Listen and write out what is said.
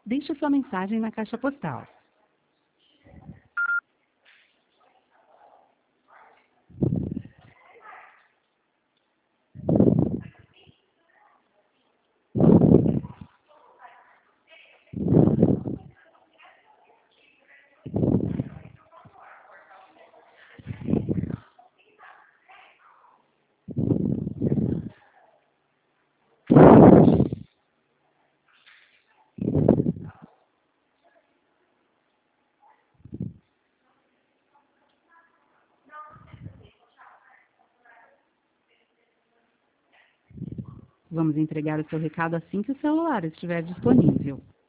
Deixe sua mensagem na caixa postal. Vamos entregar o seu recado assim que o celular estiver disponível.